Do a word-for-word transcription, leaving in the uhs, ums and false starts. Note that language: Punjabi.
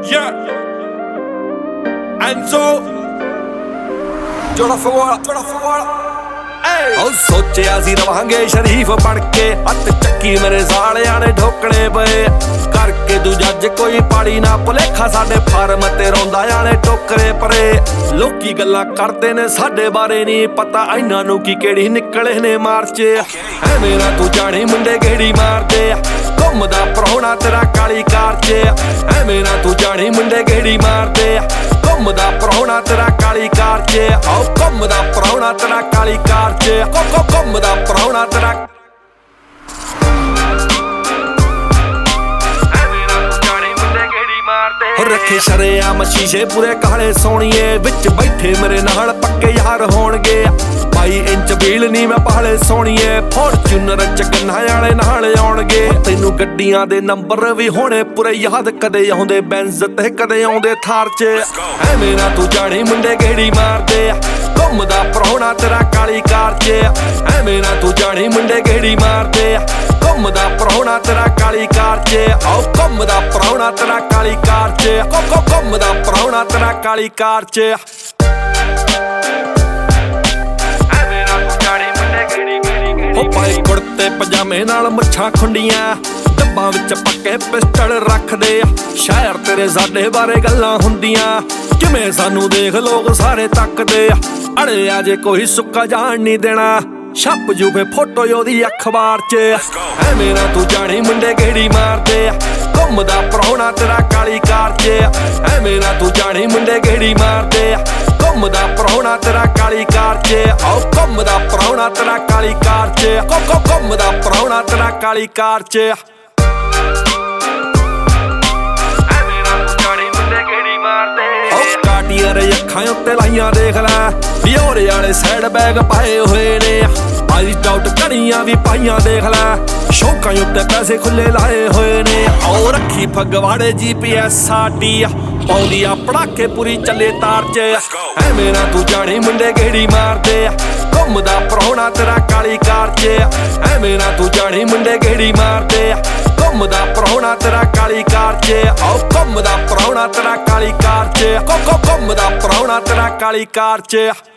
Yeah. Enzo. ਜੋੜਾ ਫਗਵਾੜਾ ਜੋੜਾ ਫਗਵਾੜਾ ਉਹ ਸੋਚਿਆ ਸੀ ਰਵਾਂਗੇ ਸ਼ਰੀਫ ਬਣ ਕੇ ਹੱਥ ਚੱਕੀ ਮੇਰੇ ਸਾਲਿਆਂ ਨੇ ਢੋਕਣੇ ਪਏ ਕਰਕੇ ਤੂੰ ਜੱਜ ਕੋਈ ਪਾੜੀ ਨਾ ਭੁਲੇਖਾ ਸਾਡੇ ਫਾਰਮ ਤੇ ਰੋਂਦਾ ਜਾਣੇ ਟੋਕਰੇ ਪਰੇ ਲੋਕੀ ਗੱਲਾਂ ਕਰਦੇ ਨੇ ਸਾਡੇ ਬਾਰੇ ਨਹੀਂ ਪਤਾ ਇਹਨਾਂ ਨੂੰ ਕੀ ਕਿਹੜੀ ਨਿਕਲੇ ਨੇ ਮਾਰਚ ਐਵੇਂ ਨਾ ਤੂੰ ਜਾਣੀ ਮੁੰਡੇ ਕਿਹੜੀ ਮਾਰਦੇ ਘੁੰਮਦਾ ਪ੍ਰਾਹੁਣਾ ਤੇਰਾ ਕਾਲੀ ਕਾਰ ਚ ਐਵੇਂ ਨਾ ਤੂੰ ਜਾਣੀ ਮੁੰਡੇ ਕਿਹੜੀ ਮਾਰਦੇ ਘੁੰਮਦਾ ਪ੍ਰਾਹੁਣਾ ਤੇਰਾ ਕਾਲੀ ਕਾਰ ਚ ਆਓ ਘੁੰਮਦਾ ਪ੍ਰਾਹੁਣਾ ਤੇਰਾ ਕਾਲੀ ਕਾਰ ਚ ਕੋ ਘੁੰਮਦਾ ਪ੍ਰਾਹੁਣਾ ਤੇਰਾ ਰੱਖੇ ਸ਼ਰੇਆਮ ਸ਼ੀਸ਼ੇ ਪੂਰੇ ਕਾਲੇ ਸੋਹਣੀਏ ਵਿੱਚ ਬੈਠੇ ਮੇਰੇ ਨਾਲ ਪੱਕੇ ਯਾਰ ਹੋਣਗੇ ਬਾਈ ਇੰਚ ਵੀਲ ਨੀ ਮੈਂ ਪਾਲੇ ਸੋਹਣੀਏ ਫੋਰਚੂਨਰ ਚ ਗੰਨਾ ਵਾਲੇ ਨਾਲ ਆਉਣਗੇ ਤੈਨੂੰ ਗੱਡੀਆਂ ਦੇ ਨੰਬਰ ਵੀ ਹੋਣੇ ਪੂਰੇ ਯਾਦ ਕਦੇ ਆਉਂਦੇ ਬੈਂਜ਼ ਤੇ ਕਦੇ ਆਉਂਦੇ ਥਾਰ ਚ ਐਵੇਂ ਨਾ ਤੂੰ ਜਾਣੀ ਮੁੰਡੇ ਕਿਹੜੀ ਮਾਰਦੇ ਘੁੰਮਦਾ ਪ੍ਰਾਹੁਣਾ ਤੇਰਾ ਕਾਲੀ ਕਾਰ ਚ ਐਵੇਂ ਨਾ ਤੂੰ ਜਾਣੀ ਮੁੰਡੇ ਕਿਹੜੀ ਮਾਰਦੇ ਘੁੰਮਦਾ ਪ੍ਰਾਹੁਣਾ ਤੇਰਾ ਕਾਲੀ ਕਾਰ ਚ ਆਓ ਘੁੰਮਦਾ ਪ੍ਰਾਹੁਣਾ ਤੇਰਾ ਕਾਲੀ ਕਾਰ ਚ ਕੋ ਘੁੰਮਦਾ ਪ੍ਰਾਹੁਣਾ ਤੇਰਾ ਕਾਲੀ ਕਾਰ ਚ ਹੋ ਪਾਏ ਕੁੜਤੇ ਪਜਾਮੇ ਨਾਲ ਮੁੱਛਾਂ ਖੁੰਡੀਆਂ ਡੱਬਾਂ ਵਿੱਚ ਪੱਕੇ ਪਿਸਟਲ ਰੱਖਦੇ ਸ਼ਹਿਰ ਤੇਰੇ ਸਾਡੇ ਬਾਰੇ ਗੱਲਾਂ ਹੁੰਦੀਆਂ ਕਿਵੇਂ ਸਾਨੂੰ ਦੇਖ ਲੋਕ ਸਾਰੇ ਤੱਕਦੇ ਅੜੇ ਆ ਜੇ ਕੋਈ ਸੁੱਕਾ ਜਾਣ ਨਹੀਂ ਦੇਣਾ ਛੱਪ ਜੂ ਫੇ ਫੋਟੋ ਉਹਦੀ ਅਖਬਾਰ ਚ ਐਵੇਂ ਨਾ ਤੂੰ ਜਾਣੀ ਮੁੰਡੇ ਕਿਹੜੀ ਮਾਰਦੇ ਘੁੰਮਦਾ ਪ੍ਰਾਹੁਣਾ ਤੇਰਾ ਕਾਲੀ ਕਾਰ ਚ ਐਵੇਂ ਨਾ ਤੂੰ ਜਾਣੀ ਮੁੰਡੇ ਕਿਹੜੀ ਮਾਰਦੇ ਘੁੰਮਦਾ ਪ੍ਰਾਹੁਣਾ ਤੇਰਾ ਕਾਲੀ ਕਾਰ ਚ ਆਓ ਘੁੰਮਦਾ ਪ੍ਰਾਹੁਣਾ ਤੇਰਾ ਕਾਲੀ ਕਾਰ ਚ ਕੋ ਘੁੰਮਦਾ ਪ੍ਰਾਹੁਣਾ ਤੇਰਾ ਕਾਲੀ ਕਾਰ ਚ ਕਾਟੀਆਂ ਰੇ ਅੱਖਾਂ ਉੱਤੇ ਲਾਈਆਂ ਦੇਖ ਲੈ ਬਿਓਰੇ ਵਾਲੇ ਸਾਈਡ ਬੈਗ ਪਾਏ ਹੋਏ ਨੇ ਆਈ ਡਾਊਟ ਕਣੀਆਂ ਵੀ ਪਾਈਆਂ ਦੇਖ ਲੈ ਸ਼ੌਕਾਂ ਉੱਤੇ ਪੈਸੇ ਖੁੱਲੇ ਲਾਏ ਹੋਏ ਨੇ ਔਰ ਰੱਖੀ ਫਗਵਾੜੇ ਜੀ ਪੀ ਐਸ ਸਾਡੀ ਪਾਉਂਦੀ ਆ ਪੜਾਕੇ ਪੂਰੀ ਚੱਲੇ ਤਾਰ ਚ ਐਵੇਂ ਨਾ ਤੂੰ ਜਾਣੀ ਮੁੰਡੇ ਕਿਹੜੀ ਮਾਰਦੇ ਘੁੰਮਦਾ ਪ੍ਰਾਹੁਣਾ ਤੇਰਾ ਕਾਲੀ ਕਾਰ ਚ ਐਵੇਂ ਨਾ ਤੂੰ ਜਾਣੀ ਮੁੰਡੇ ਕਿਹੜੀ ਮਾਰਦੇ ਘੁੰਮਦਾ ਪ੍ਰਾਹੁਣਾ ਤੇਰਾ ਕਾਲੀ ਕਾਰ ਚ ਆਓ ਘੁੰਮਦਾ ਪ੍ਰਾਹੁਣਾ ਤੇਰਾ ਕਾਲੀ ਕਾਰ ਚ ਕੋ ਘੁੰਮਦਾ ਪ੍ਰਾਹੁਣਾ ਤੇਰਾ ਕਾਲੀ ਕਾਰ ਚ